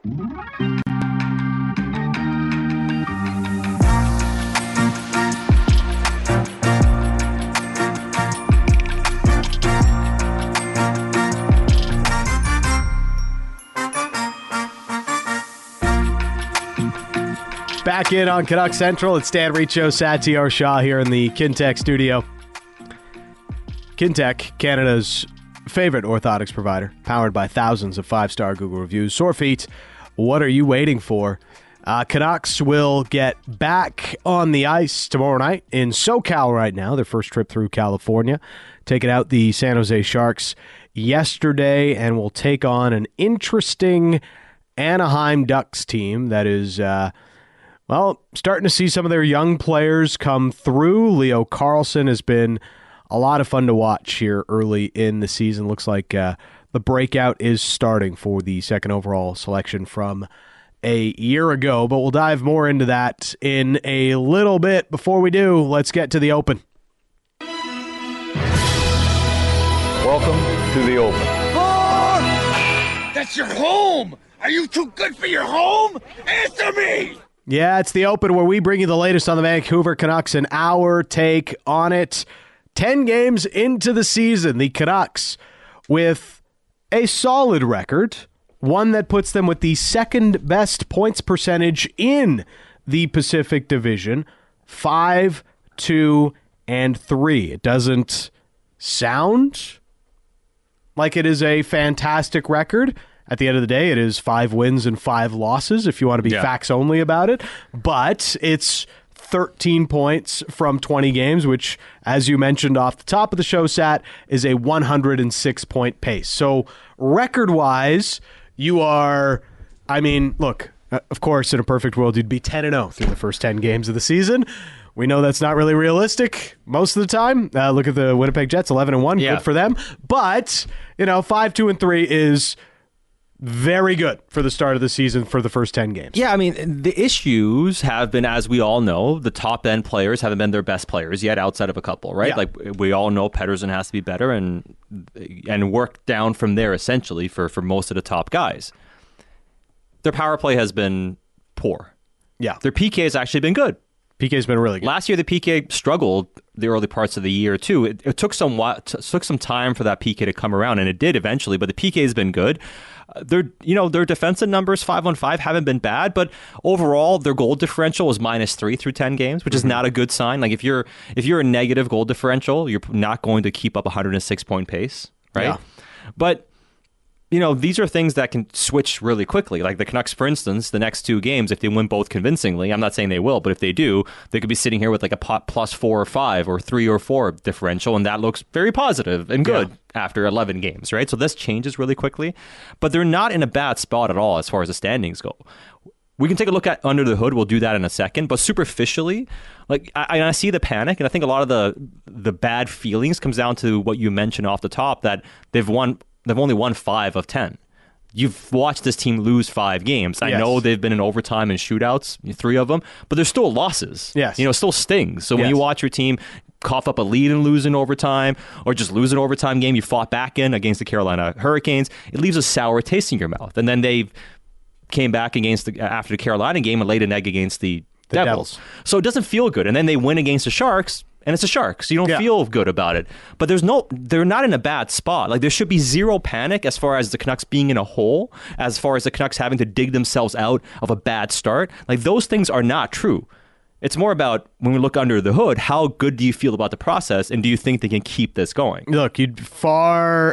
Back in on Canuck Central, it's Dan Riccio, Satyar Shah here in the Kintec studio. Kintec, Canada's favorite orthotics provider, powered by thousands of five-star Google reviews. Sore feet, what are you waiting for? Canucks will get back on the ice tomorrow night in SoCal right now, their first trip through California, taking out the San Jose Sharks yesterday, and will take on an interesting Anaheim Ducks team that is... starting to see some of their young players come through. Leo Carlsson has been a lot of fun to watch here early in the season. Looks like the breakout is starting for the second overall selection from a year ago, but we'll dive more into that in a little bit. Before we do, let's get to the Open. Welcome to the Open. Oh! That's your home! Are you too good for your home? Answer me! Yeah, it's the Open where we bring you the latest on the Vancouver Canucks and our take on it. 10 games into the season, the Canucks with a solid record, one that puts them with the second best points percentage in the Pacific Division, 5, 2, and 3. It doesn't sound like it is a fantastic record. At the end of the day, it is 5 wins and 5 losses, if you want to be facts only about it. But it's 13 points from 20 games, which, as you mentioned off the top of the show, Sat, is a 106-point pace. So record-wise, you are, look, of course, in a perfect world, you'd be 10-0 through the first 10 games of the season. We know that's not really realistic most of the time. Look at the Winnipeg Jets, 11-1, good for them. But, 5, 2, and 3 is... very good for the start of the season for the first 10 games. Yeah, the issues have been, as we all know, the top-end players haven't been their best players yet outside of a couple, right? Yeah. Like, we all know Pettersson has to be better and work down from there, essentially, for most of the top guys. Their power play has been poor. Yeah. Their PK has actually been good. PK's been really good. Last year, the PK struggled the early parts of the year, too. It took some time for that PK to come around, and it did eventually, but the PK has been good. Their defensive numbers 5-on-5 haven't been bad, but overall their goal differential is -3 through 10 games, which is not a good sign. Like if you're a negative goal differential, you're not going to keep up a 106-point pace, right? Yeah. But these are things that can switch really quickly. Like the Canucks, for instance, the next 2 games, if they win both convincingly, I'm not saying they will, but if they do, they could be sitting here with like a +4 or 5 or 3 or 4 differential, and that looks very positive and good after 11 games, right? So this changes really quickly, but they're not in a bad spot at all as far as the standings go. We can take a look at under the hood. We'll do that in a second. But superficially, like I see the panic, and I think a lot of the bad feelings comes down to what you mentioned off the top, that they've only won 5 of 10. You've watched this team lose 5 games. I know they've been in overtime and shootouts, 3 of them, but there's still losses. Yes. It still stings. So when you watch your team cough up a lead and lose in overtime, or just lose an overtime game you fought back in against the Carolina Hurricanes, it leaves a sour taste in your mouth. And then they came back after the Carolina game and laid an egg against the Devils. So it doesn't feel good. And then they win against the Sharks, and it's the Sharks. So you don't feel good about it. But they're not in a bad spot. Like there should be zero panic as far as the Canucks being in a hole, as far as the Canucks having to dig themselves out of a bad start. Like those things are not true. It's more about, when we look under the hood, how good do you feel about the process, and do you think they can keep this going? Look, you'd far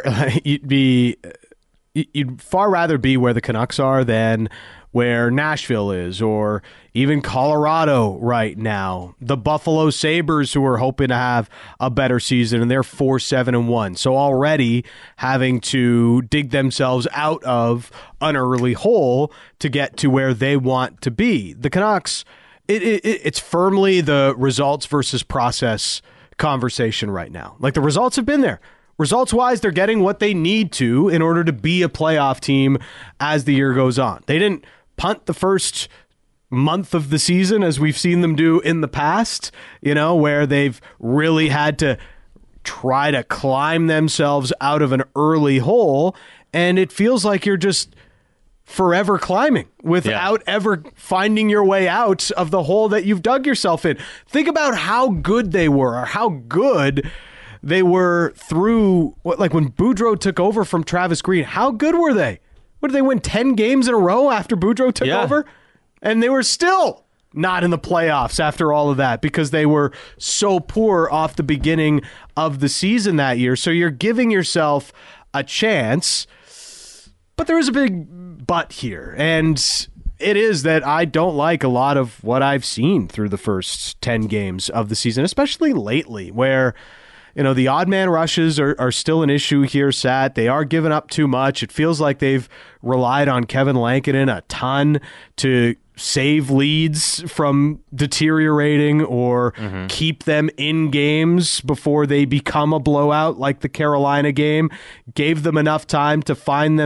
rather be where the Canucks are than where Nashville is, or even Colorado right now. The Buffalo Sabres, who are hoping to have a better season, and they're 4-7-1. So already having to dig themselves out of an early hole to get to where they want to be. The Canucks, it's firmly the results versus process conversation right now. Like the results have been there. Results-wise, they're getting what they need to in order to be a playoff team as the year goes on. They didn't punt the first month of the season as we've seen them do in the past, where they've really had to try to climb themselves out of an early hole. And it feels like you're just forever climbing without ever finding your way out of the hole that you've dug yourself in. Think about how good they were, or how good they were through, like when Boudreau took over from Travis Green. How good were they? What, did they win 10 games in a row after Boudreau took over? And they were still not in the playoffs after all of that because they were so poor off the beginning of the season that year. So you're giving yourself a chance. But there is a big but here, and it is that I don't like a lot of what I've seen through the first 10 games of the season, especially lately, where the odd man rushes are still an issue here, Sat. They are giving up too much. It feels like they've relied on Kevin Lankinen a ton to save leads from deteriorating or keep them in games before they become a blowout, like the Carolina game. Gave them enough time to find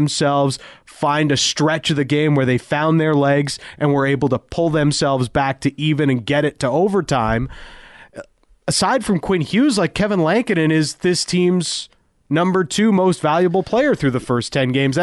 a stretch of the game where they found their legs and were able to pull themselves back to even and get it to overtime. Aside from Quinn Hughes, like, Kevin Lankinen is this team's number 2 most valuable player through the first 10 games.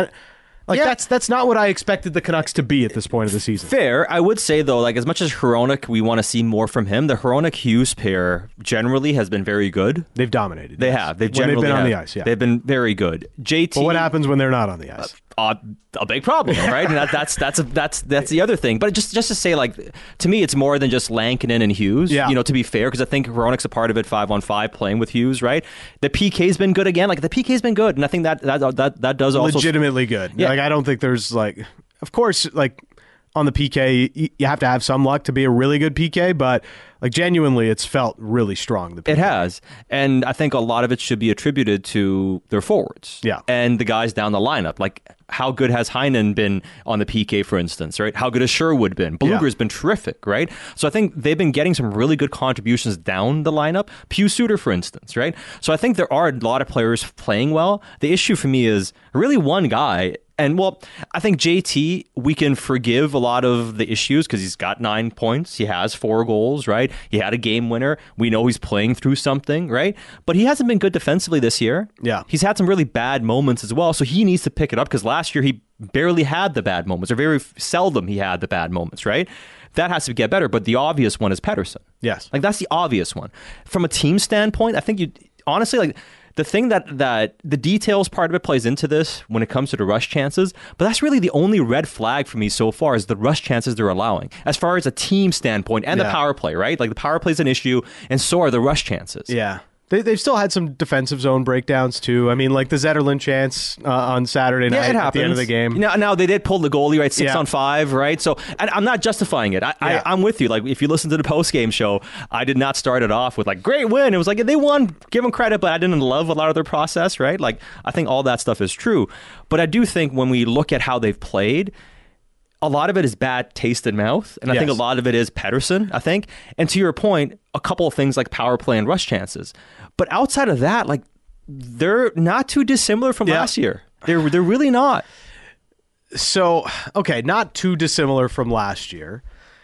That's not what I expected the Canucks to be at this point of the season. Fair. I would say, though, like, as much as Hronek, we want to see more from him, the Hronek-Hughes pair generally has been very good. They've dominated. They have. They've generally been on the ice, yeah. They've been very good. JT. But what happens when they're not on the ice? A big problem, right? And that's the other thing. But just to say, like, to me, it's more than just Lankinen and Hughes. Yeah. To be fair, because I think Hronek's a part of it 5-on-5 playing with Hughes, right? The PK's been good again. Like, the PK's been good, and I think that does also legitimately good. Yeah. Like, I don't think there's, like, of course, like, on the PK, you have to have some luck to be a really good PK, but, like, genuinely, it's felt really strong. The PK. It has. And I think a lot of it should be attributed to their forwards. Yeah. And the guys down the lineup. Like, how good has Heinen been on the PK, for instance, right? How good has Sherwood been? Blueger's been terrific, right? So I think they've been getting some really good contributions down the lineup. Pius Suter, for instance, right? So I think there are a lot of players playing well. The issue for me is really one guy. And, well, I think JT, we can forgive a lot of the issues because he's got 9 points. He has 4 goals, right? He had a game winner. We know he's playing through something, right? But he hasn't been good defensively this year. Yeah. He's had some really bad moments as well. So he needs to pick it up because last year he barely had the bad moments, or very seldom he had the bad moments, right? That has to get better. But the obvious one is Pettersson. Yes. Like, that's the obvious one. From a team standpoint, I think honestly, like, the thing that the details part of it plays into this when it comes to the rush chances, but that's really the only red flag for me so far is the rush chances they're allowing as far as a team standpoint and the power play, right? Like, the power play is an issue, and so are the rush chances. Yeah. They've still had some defensive zone breakdowns, too. I mean, like the Zetterlund chance on Saturday night at the end of the game. Now they did pull the goalie, right? 6-on-5, right? So, and I'm not justifying it. I'm with you. Like, if you listen to the post-game show, I did not start it off with, like, great win. It was like, they won, give them credit, but I didn't love a lot of their process, right? Like, I think all that stuff is true. But I do think when we look at how they've played, a lot of it is bad taste in mouth, and I think a lot of it is Pettersson, I think. And to your point, a couple of things like power play and rush chances. But outside of that, like, they're not too dissimilar from last year. They're really not. So, okay, not too dissimilar from last year.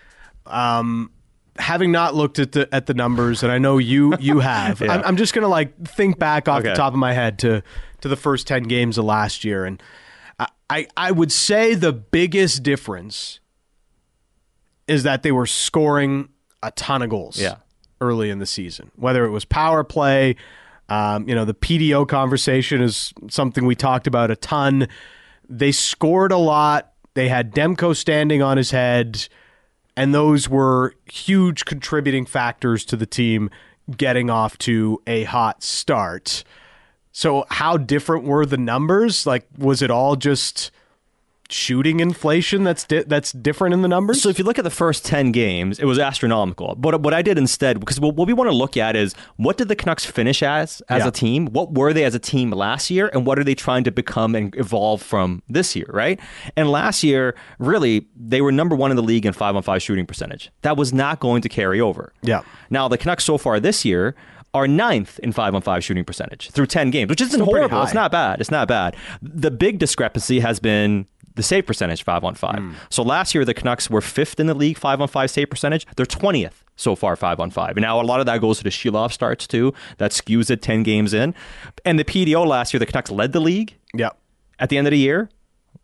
Having not looked at the numbers, and I know you have, I'm just going to, like, think back off the top of my head to the first 10 games of last year, and I would say the biggest difference is that they were scoring a ton of goals early in the season. Whether it was power play, the PDO conversation is something we talked about a ton. They scored a lot. They had Demko standing on his head, and those were huge contributing factors to the team getting off to a hot start. So how different were the numbers? Like, was it all just shooting inflation that's different in the numbers? So if you look at the first 10 games, it was astronomical. But what I did instead, because what we want to look at is, what did the Canucks finish as a team? What were they as a team last year? And what are they trying to become and evolve from this year, right? And last year, really, they were number 1 in the league in 5-on-5 shooting percentage. That was not going to carry over. Yeah. Now, the Canucks so far this year are 9th in 5-on-5 shooting percentage through 10 games, which isn't horrible. It's not bad. It's not bad. The big discrepancy has been the save percentage 5-on-5. So last year, the Canucks were 5th in the league 5-on-5 save percentage. They're 20th so far 5-on-5. And now a lot of that goes to the Shilov starts too. That skews it 10 games in. And the PDO last year, the Canucks led the league. Yeah. At the end of the year,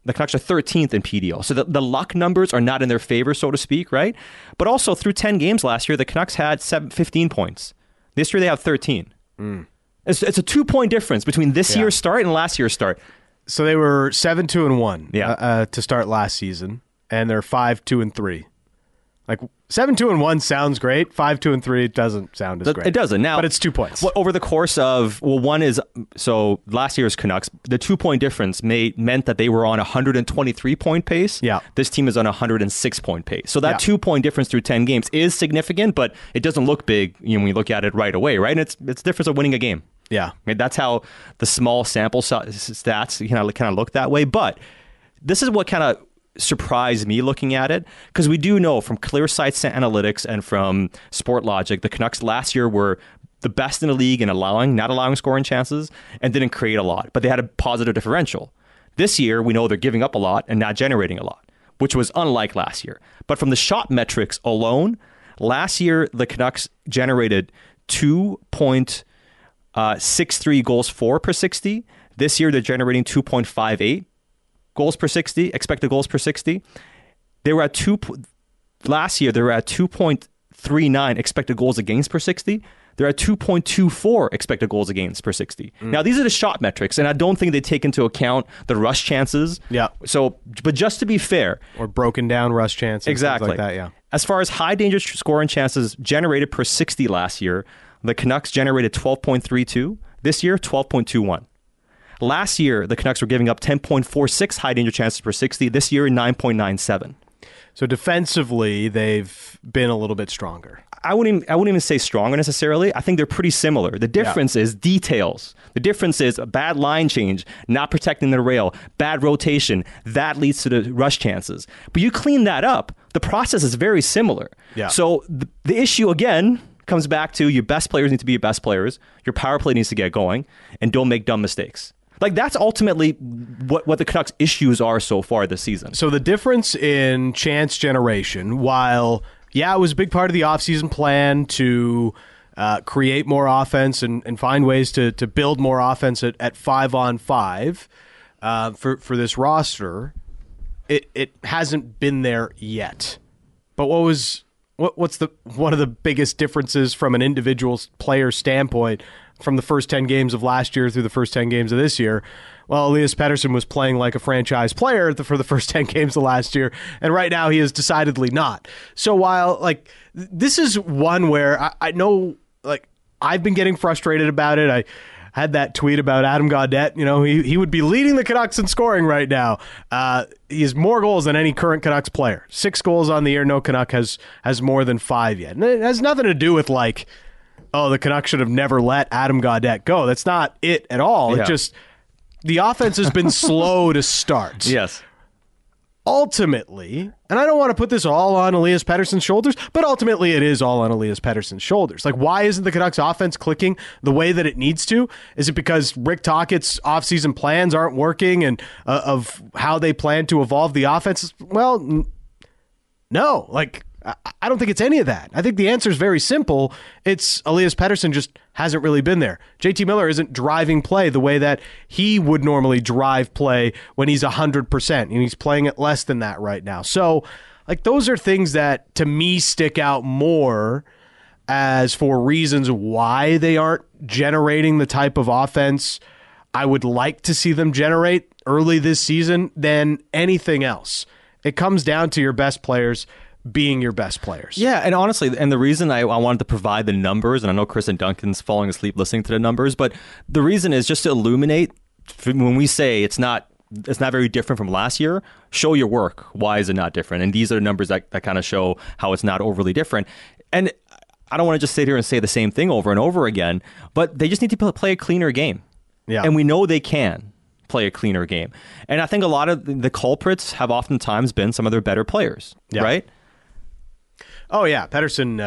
The Canucks are 13th in PDO. So the luck numbers are not in their favor, so to speak, right? But also through 10 games last year, the Canucks had 15 points. This year they have 13. It's a 2-point difference between this year's start and last year's start. So they were 7-2-1 Yeah. to start last season, and they're 5-2-3. Like 7-2-1 sounds great. 5-2-3 doesn't sound as great. It doesn't now, but it's 2 points. Over the course of one is so last year's Canucks, the 2-point difference meant that they were on a 123-point pace. Yeah, this team is on a 106-point pace. So that 2-point difference through 10 games is significant, but it doesn't look big when you look at it right away, right? And it's the difference of winning a game. Yeah, I mean, that's how the small sample stats kind of look that way. But this is what kind of surprised me looking at it, because we do know from ClearSight's analytics and from Sportlogic, the Canucks last year were the best in the league in not allowing scoring chances and didn't create a lot, but they had a positive differential. This year, we know they're giving up a lot and not generating a lot, which was unlike last year. But from the shot metrics alone, last year, the Canucks generated 2.63 goals for per 60. This year, they're generating 2.58 goals per 60, expected goals per 60. They were at last year, they were at 2.39 expected goals against per 60. They're at 2.24 expected goals against per 60. Now, these are the shot metrics, and I don't think they take into account the rush chances. Yeah. So, but just to be fair. Or broken down rush chances. Exactly. Things like that, yeah. As far as high danger scoring chances generated per 60 last year, the Canucks generated 12.32. This year, 12.21. Last year, the Canucks were giving up 10.46 high danger chances per 60. This year, 9.97. So defensively, they've been a little bit stronger. I wouldn't even say stronger necessarily. I think they're pretty similar. The difference is details. The difference is a bad line change, not protecting the rail, bad rotation. That leads to the rush chances. But you clean that up, the process is very similar. Yeah. So the issue, again, comes back to your best players need to be your best players. Your power play needs to get going, and don't make dumb mistakes. Like, that's ultimately what the Canucks' issues are so far this season. So the difference in chance generation, while, it was a big part of the offseason plan to create more offense and find ways to build more offense at 5-on-5 for this roster, it hasn't been there yet. But what's one of the biggest differences from an individual player standpoint from the first 10 games of last year through the first 10 games of this year? Well, Elias Pettersson was playing like a franchise player for the first 10 games of last year, and right now he is decidedly not. So while, this is one where I know, I've been getting frustrated about it. I had that tweet about Adam Gaudette. He would be leading the Canucks in scoring right now. He has more goals than any current Canucks player. 6 goals on the year. No Canuck has more than 5 yet. And it has nothing to do with the Canucks should have never let Adam Gaudette go. That's not it at all. Yeah. It just, the offense has been slow to start. Yes. Ultimately, and I don't want to put this all on Elias Pettersson's shoulders, but ultimately it is all on Elias Pettersson's shoulders. Why isn't the Canucks offense clicking the way that it needs to? Is it because Rick Tocchet's offseason plans aren't working and of how they plan to evolve the offense? Well, no. I don't think it's any of that. I think the answer is very simple. It's Elias Pettersson just hasn't really been there. JT Miller isn't driving play the way that he would normally drive play when he's 100%, and he's playing at less than that right now. So, those are things that, to me, stick out more as for reasons why they aren't generating the type of offense I would like to see them generate early this season than anything else. It comes down to your best players being your best players. Yeah, and honestly, and the reason I wanted to provide the numbers, and I know Chris and Duncan's falling asleep listening to the numbers, but the reason is just to illuminate, when we say it's not very different from last year, show your work. Why is it not different? And these are the numbers that kind of show how it's not overly different. And I don't want to just sit here and say the same thing over and over again, but they just need to play a cleaner game. Yeah. And we know they can play a cleaner game. And I think a lot of the culprits have oftentimes been some of their better players, right? Oh, yeah. Pettersson,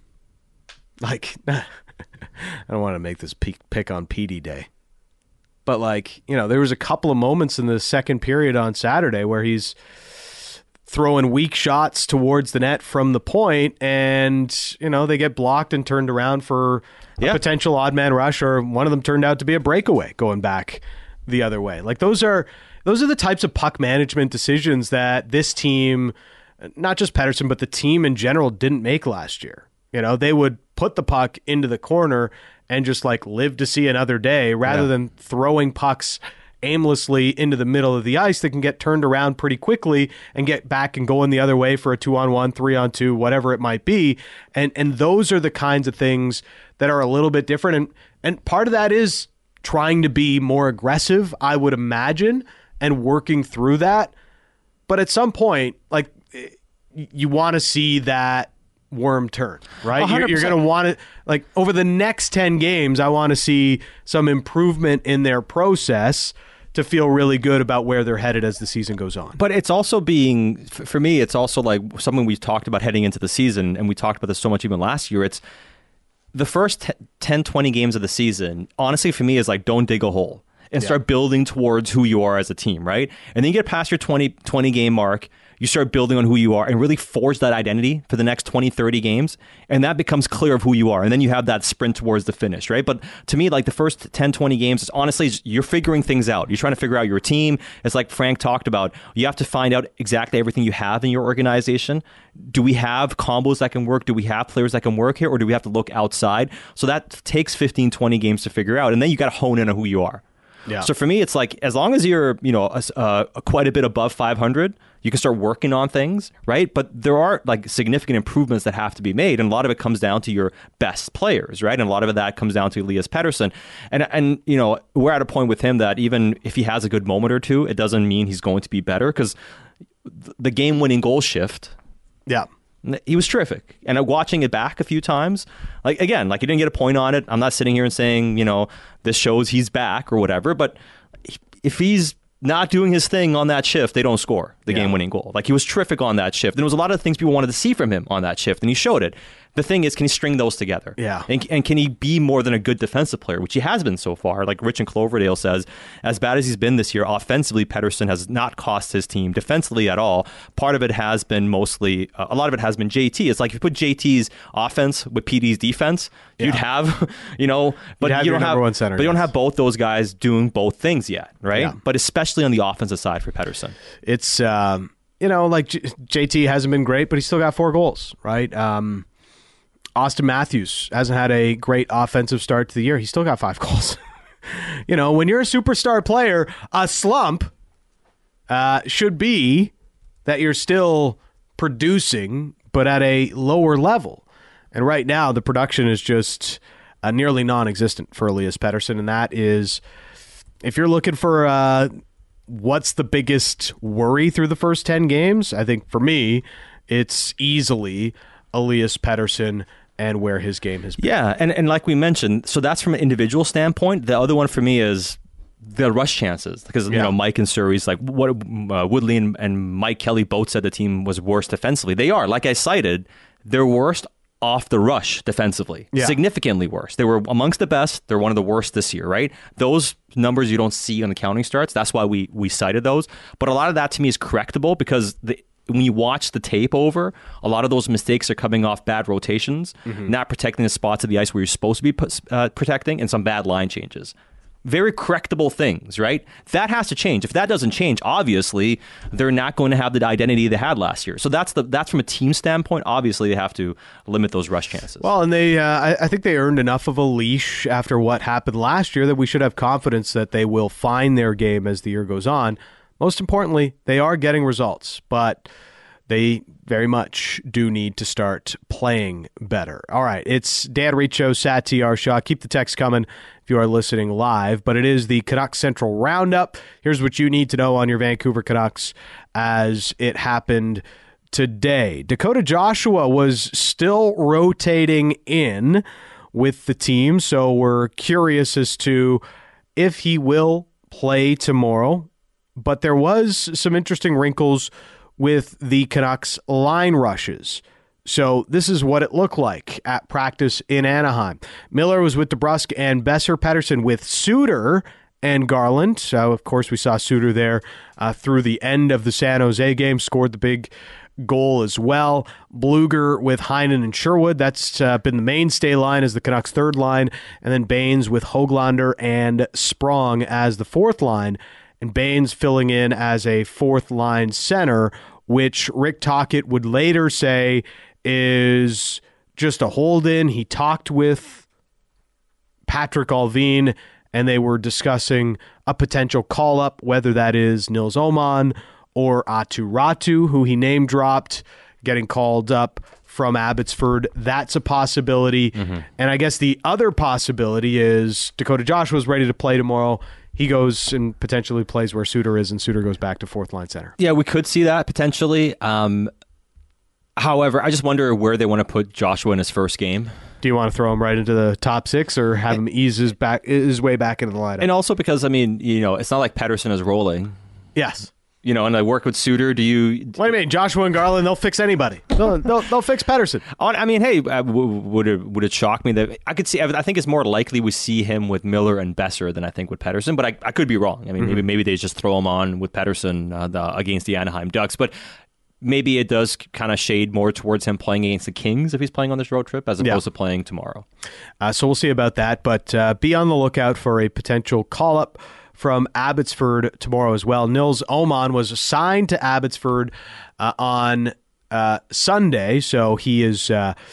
I don't want to make this pick on PD Day, but there was a couple of moments in the second period on Saturday where he's throwing weak shots towards the net from the point, and, they get blocked and turned around for a potential odd man rush, or one of them turned out to be a breakaway going back the other way. Those are those are the types of puck management decisions that this team, not just Pettersson, but the team in general, didn't make last year. They would put the puck into the corner and just live to see another day rather than throwing pucks aimlessly into the middle of the ice that can get turned around pretty quickly and get back and going the other way for a 2-on-1, 3-on-2, whatever it might be. And those are the kinds of things that are a little bit different. And part of that is trying to be more aggressive, I would imagine, and working through that. But at some point, you want to see that worm turn, right? You're going to want to, over the next 10 games, I want to see some improvement in their process to feel really good about where they're headed as the season goes on. But it's also for me, it's also something we talked about heading into the season, and we talked about this so much even last year. It's the first 10, 20 games of the season, honestly, for me, is don't dig a hole and start building towards who you are as a team, right? And then you get past your 20 game mark, you start building on who you are and really forge that identity for the next 20, 30 games. And that becomes clear of who you are. And then you have that sprint towards the finish, right? But to me, the first 10, 20 games, is honestly, you're figuring things out. You're trying to figure out your team. It's like Frank talked about. You have to find out exactly everything you have in your organization. Do we have combos that can work? Do we have players that can work here? Or do we have to look outside? So that takes 15, 20 games to figure out. And then you got to hone in on who you are. Yeah. So for me, it's as long as you're, quite a bit above 500, you can start working on things, right? But there are significant improvements that have to be made, and a lot of it comes down to your best players, right? And a lot of that comes down to Elias Pettersson, and we're at a point with him that even if he has a good moment or two, it doesn't mean he's going to be better, because the game-winning goal shift, he was terrific. And watching it back a few times, he didn't get a point on it. I'm not sitting here and saying, this shows he's back or whatever, but if he's not doing his thing on that shift, they don't score the game-winning goal. He was terrific on that shift. And there was a lot of things people wanted to see from him on that shift, and he showed it. The thing is, can he string those together? Yeah. And can he be more than a good defensive player, which he has been so far? Like Rich and Cloverdale says, as bad as he's been this year, offensively, Pettersson has not cost his team defensively at all. Part of it has been mostly, a lot of it has been JT. It's like if you put JT's offense with PD's defense, you'd have, but you don't have both those guys doing both things yet, right? Yeah. But especially on the offensive side for Pettersson. It's, JT hasn't been great, but he's still got 4 goals, right? Austin Matthews hasn't had a great offensive start to the year. He's still got 5 goals. When you're a superstar player, a slump should be that you're still producing, but at a lower level. And right now, the production is just nearly non-existent for Elias Pettersson. And that is, if you're looking for what's the biggest worry through the first 10 games, I think for me, it's easily Elias Pettersson and where his game has been. Yeah, and like we mentioned, so that's from an individual standpoint. The other one for me is the rush chances, because Mike and Surrey's what Woodley and Mike Kelly both said the team was worse defensively. They are, like I cited, they're worst off the rush defensively, significantly worse. They were amongst the best. They're one of the worst this year, right? Those numbers you don't see on the counting starts. That's why we cited those. But a lot of that to me is correctable, because when you watch the tape over, a lot of those mistakes are coming off bad rotations, not protecting the spots of the ice where you're supposed to be protecting, and some bad line changes. Very correctable things, right? That has to change. If that doesn't change, obviously, they're not going to have the identity they had last year. So that's from a team standpoint. Obviously, they have to limit those rush chances. Well, and they, I think they earned enough of a leash after what happened last year that we should have confidence that they will find their game as the year goes on. Most importantly, they are getting results, but they very much do need to start playing better. All right, it's Dan Riccio, Sat TR Shaw. Keep the text coming if you are listening live, but it is the Canucks Central Roundup. Here's what you need to know on your Vancouver Canucks as it happened today. Dakota Joshua was still rotating in with the team, so we're curious as to if he will play tomorrow. But there was some interesting wrinkles with the Canucks line rushes. So this is what it looked like at practice in Anaheim. Miller was with DeBrusk and Besser. Pettersson with Suter and Garland. So, of course, we saw Suter there through the end of the San Jose game, scored the big goal as well. Bluger with Heinen and Sherwood. That's been the mainstay line as the Canucks' third line. And then Baines with Höglander and Sprong as the fourth line. and Baines filling in as a fourth-line center, which Rick Tocchet would later say is just a hold-in. He talked with Patrick Allvin, and they were discussing a potential call-up, whether that is Nils Åman or Aatu Räty, who he name-dropped, getting called up from Abbotsford. That's a possibility. And I guess the other possibility is Dakota Joshua's ready to play tomorrow. He goes and potentially plays where Suter is, and Suter goes back to fourth-line center. Yeah, we could see that potentially. However, I just wonder where they want to put Joshua in his first game. Do you want to throw him right into the top six or have him ease his way back into the lineup? And also because, I mean, it's not like Pettersson is rolling. Yes. And I work with Suter. Do you... What do you mean? Joshua and Garland, they'll fix anybody. They'll fix Pettersson. I mean, hey, would it shock me that... I could see... I think it's more likely we see him with Miller and Besser than I think with Pettersson, but I could be wrong. I mean, maybe they just throw him on with Pettersson against the Anaheim Ducks, but maybe it does kind of shade more towards him playing against the Kings if he's playing on this road trip as opposed to playing tomorrow. So we'll see about that, but be on the lookout for a potential call-up from Abbotsford tomorrow as well. Nils Åman was assigned to Abbotsford on Sunday, so he is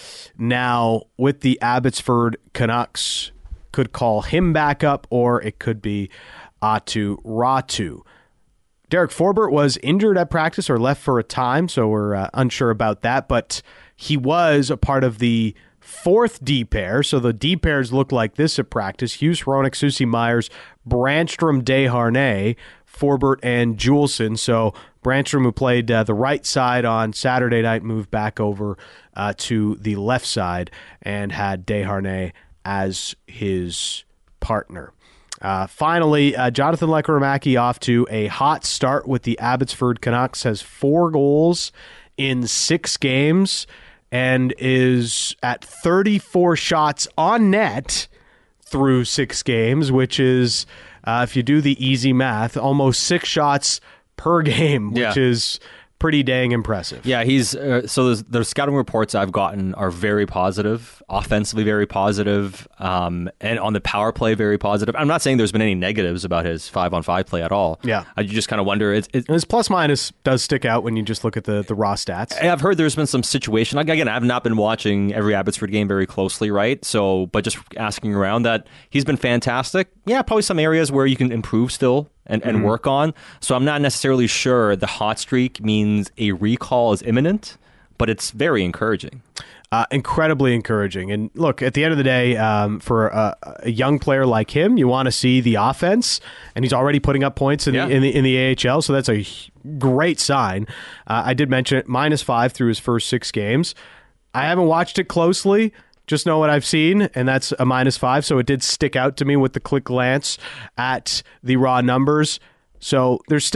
now with the Abbotsford Canucks. Could call him back up, or it could be Aatu Räty. Derek Forbort was injured at practice or left for a time, so we're unsure about that, but he was a part of the fourth D pair, so the D pairs look like this at practice. Hughes, Hronek, Susie Myers, Brannstrom, Desharnais, Forbort, and Juleson. So Brannstrom, who played the right side on Saturday night, moved back over to the left side and had Desharnais as his partner. Finally, Jonathan Lekkerimäki off to a hot start with the Abbotsford Canucks, has 4 goals in 6 games, and is at 34 shots on net through 6 games, which is, if you do the easy math, almost 6 shots per game, which is pretty dang impressive. Yeah, he's so the scouting reports I've gotten are very positive, offensively very positive, and on the power play very positive. I'm not saying there's been any negatives about his 5-on-5 play at all. Yeah, you just kind of wonder. His plus minus does stick out when you just look at the raw stats. I've heard there's been some situation. Again, I've not been watching every Abbotsford game very closely, right? So, but just asking around that he's been fantastic. Yeah, probably some areas where you can improve still. And work on. So I'm not necessarily sure the hot streak means a recall is imminent, but it's very encouraging. Incredibly encouraging. And look, at the end of the day, for a young player like him, you want to see the offense, and he's already putting up points in the AHL, so that's a great sign. I did mention it, -5 through his first 6 games. I haven't watched it closely. Just know what I've seen, and that's a -5, so it did stick out to me with the quick glance at the raw numbers. So there's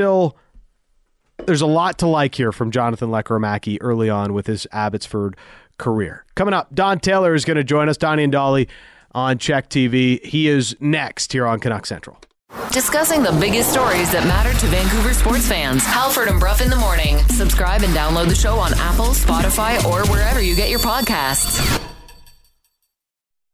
a lot to like here from Jonathan Lekkerimäki early on with his Abbotsford career. Coming up, Don Taylor is going to join us, Donnie and Dolly, on Check TV. He is next here on Canuck Central. Discussing the biggest stories that matter to Vancouver sports fans. Halford and Bruff in the morning. Subscribe and download the show on Apple, Spotify, or wherever you get your podcasts.